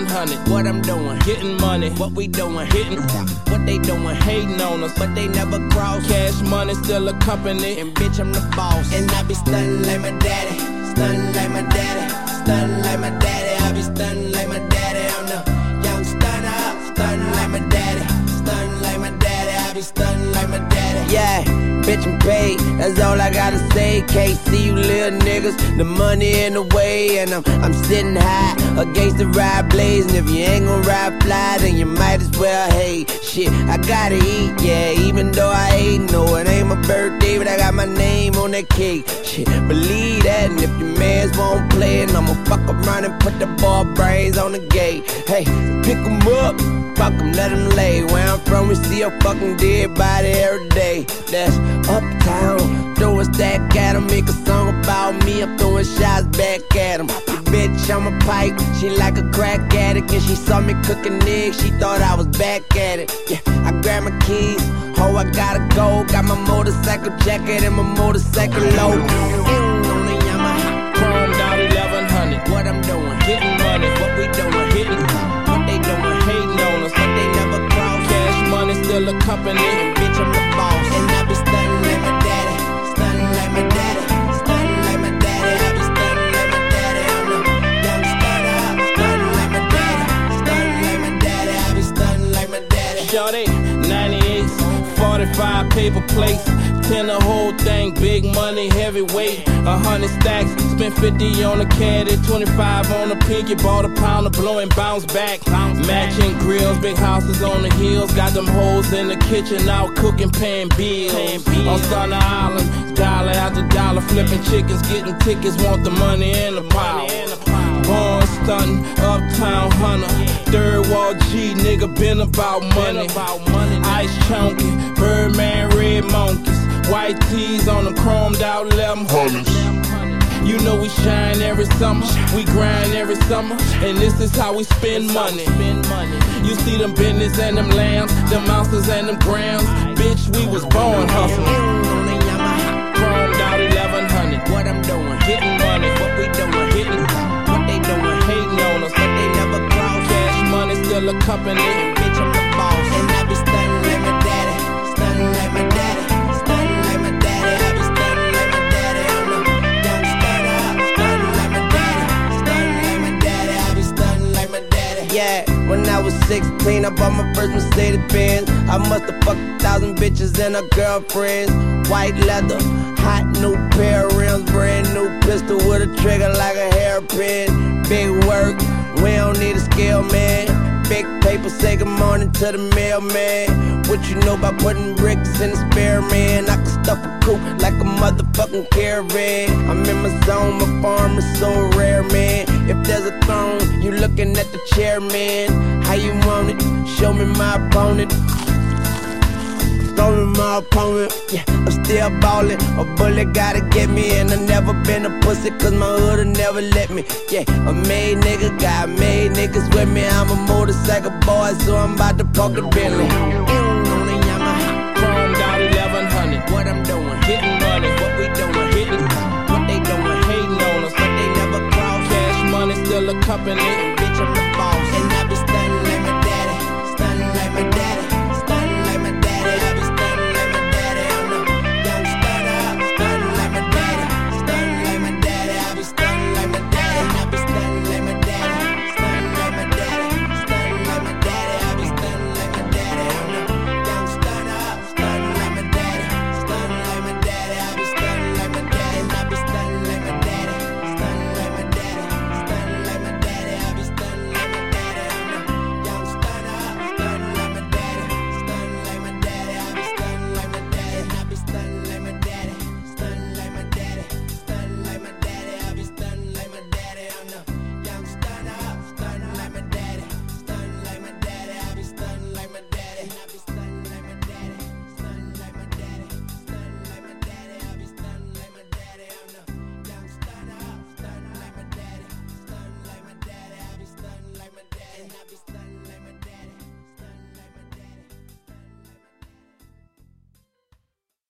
1100. What I'm doing? Getting money. What we doing? Hitting. What they doing? Hating on us, but they never cross. Cash money still a company, and bitch I'm the boss. And I be stunning like my daddy, stunning like my daddy, stunning like my daddy. I be stunning like my daddy. I'm the young stunner, stunning like my daddy, stunning like my daddy. I be stunning like my daddy. Yeah. Bitch, I'm paid, that's all I gotta say. Can't see you little niggas, the money in the way. And I'm sitting high against the ride blaze. And if you ain't gon' ride fly, then you might as well hate. Shit, I gotta eat, yeah, even though I ain't. No, it ain't my birthday, but I got my name on that cake. Shit, believe that, and if your mans won't play, and I'ma fuck around and put the ball brains on the gate. Hey, pick 'em up, fuck 'em, let 'em lay. Where I'm from, we see a fucking dead body every day. That's uptown, throw a stack at 'em, make a song about me, I'm throwing shots back at 'em. Bitch, I'm a pipe, she like a crack addict, and she saw me cooking eggs, she thought I was back at it. Yeah, I grabbed my keys, ho, I gotta go, got my motorcycle jacket and my motorcycle low. On the Yamaha, chromed out 1100. What I'm doing? Getting money. What we doing? Hitting. What they doing? Hating on us, but they never cross. Cash money still a company, and bitch I'm the boss. And I be stunning like my daddy, stunning like my daddy, stunning like my daddy. I be stunning like my daddy. I'm the young stunner, stunning like my daddy, stunning like my daddy. I be stunning like my daddy. Shorty, 98s, 45 paper plates. 10 the whole thing, big money, heavyweight. 100 stacks, spent 50 on the caddy, 25 on the pinky, bought a pound of blow and bounce back. Matching grills, big houses on the hills, got them hoes in the kitchen, out cooking, paying bills. On Staten Island, dollar after dollar, flipping chickens, getting tickets, want the money and the power. Born stunting, uptown hunter, third wall G, nigga been about money. Ice chunky, Birdman, red monkeys, white tees on them chromed out 1100s. You know we shine every summer, we grind every summer, and this is how we spend money. You see them business and them lambs, them ounces and them grams. Bitch, we was born hustling. Chromed out 1100. What I'm doing? Getting money. What we doing? Hitting. What they doing? Hating on us, but they never cross. Cash money still a company, and bitch I'm the boss. And I be stunning like my daddy, stunning like my daddy, stunning like my daddy. I be stunning like my daddy. I'm the young stunner, stunning like my daddy, stunning like my daddy. I be stunning like my daddy. Yeah, when I was 16, I bought my first Mercedes Benz. I must have fucked 1,000 bitches and her girlfriends. White leather, hot new pair of rims, brand new pistol with a trigger like a hairpin. Big work, we don't need a scale, man. Big paper, say good morning to the mailman. What you know about putting bricks in the spare, man? I can stuff a coupe like a motherfucking caravan. I'm in my zone, my farm is so rare, man. If there's a throne, you looking at the chair, man. How you want it? Show me my opponent. Throwing my opponent, yeah, I'm still ballin'. A bullet gotta get me, and I never been a pussy, cause my hood'll never let me. Yeah, a made nigga, got made niggas with me. I'm a motorcycle boy, so I'm about to park the Bentley. On the Yamaha, chromed out 1100. What I'm doing? Getting money. What we doing? Hitting. What they doing? Hating on us, but they never cross. Cash money still a company.